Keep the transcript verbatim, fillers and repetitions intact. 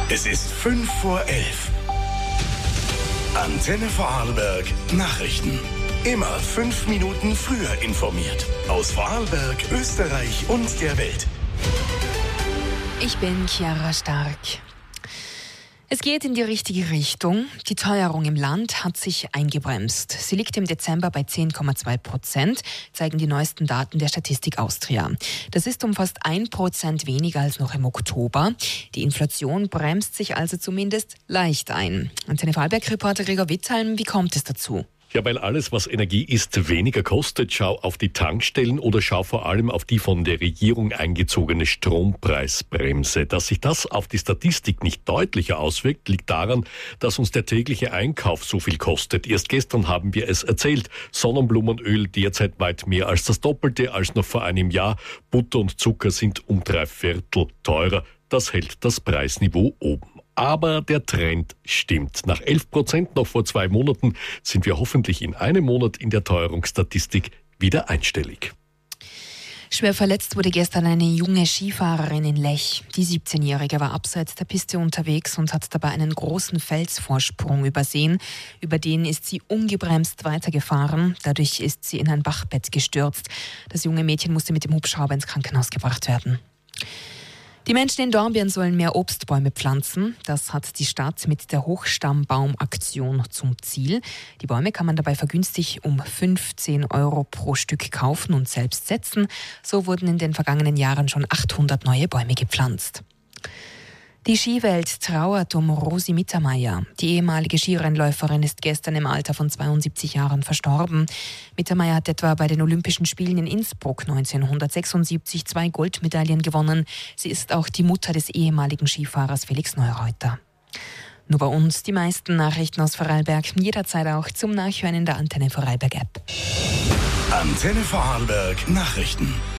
Es ist fünf vor elf. Antenne Vorarlberg Nachrichten. Immer fünf Minuten früher informiert. Aus Vorarlberg, Österreich und der Welt. Ich bin Chiara Stark. Es geht in die richtige Richtung. Die Teuerung im Land hat sich eingebremst. Sie liegt im Dezember bei zehn Komma zwei Prozent, zeigen die neuesten Daten der Statistik Austria. Das ist um fast ein Prozent weniger als noch im Oktober. Die Inflation bremst sich also zumindest leicht ein. Antenne Vorarlberg-Reporter Gregor Witthalm, wie kommt es dazu? Ja, weil alles, was Energie ist, weniger kostet. Schau auf die Tankstellen oder schau vor allem auf die von der Regierung eingezogene Strompreisbremse. Dass sich das auf die Statistik nicht deutlicher auswirkt, liegt daran, dass uns der tägliche Einkauf so viel kostet. Erst gestern haben wir es erzählt. Sonnenblumenöl derzeit weit mehr als das Doppelte als noch vor einem Jahr. Butter und Zucker sind um drei Viertel teurer. Das hält das Preisniveau oben. Aber der Trend stimmt. Nach elf Prozent noch vor zwei Monaten sind wir hoffentlich in einem Monat in der Teuerungsstatistik wieder einstellig. Schwer verletzt wurde gestern eine junge Skifahrerin in Lech. Die siebzehnjährige war abseits der Piste unterwegs und hat dabei einen großen Felsvorsprung übersehen. Über den ist sie ungebremst weitergefahren. Dadurch ist sie in ein Bachbett gestürzt. Das junge Mädchen musste mit dem Hubschrauber ins Krankenhaus gebracht werden. Die Menschen in Dornbirn sollen mehr Obstbäume pflanzen. Das hat die Stadt mit der Hochstammbaumaktion zum Ziel. Die Bäume kann man dabei vergünstigt um fünfzehn Euro pro Stück kaufen und selbst setzen. So wurden in den vergangenen Jahren schon achthundert neue Bäume gepflanzt. Die Skiwelt trauert um Rosi Mittermeier. Die ehemalige Skirennläuferin ist gestern im Alter von zweiundsiebzig Jahren verstorben. Mittermeier hat etwa bei den Olympischen Spielen in Innsbruck neunzehnhundertsechsundsiebzig zwei Goldmedaillen gewonnen. Sie ist auch die Mutter des ehemaligen Skifahrers Felix Neureuter. Nur bei uns die meisten Nachrichten aus Vorarlberg, jederzeit auch zum Nachhören in der Antenne Vorarlberg App. Antenne Vorarlberg Nachrichten.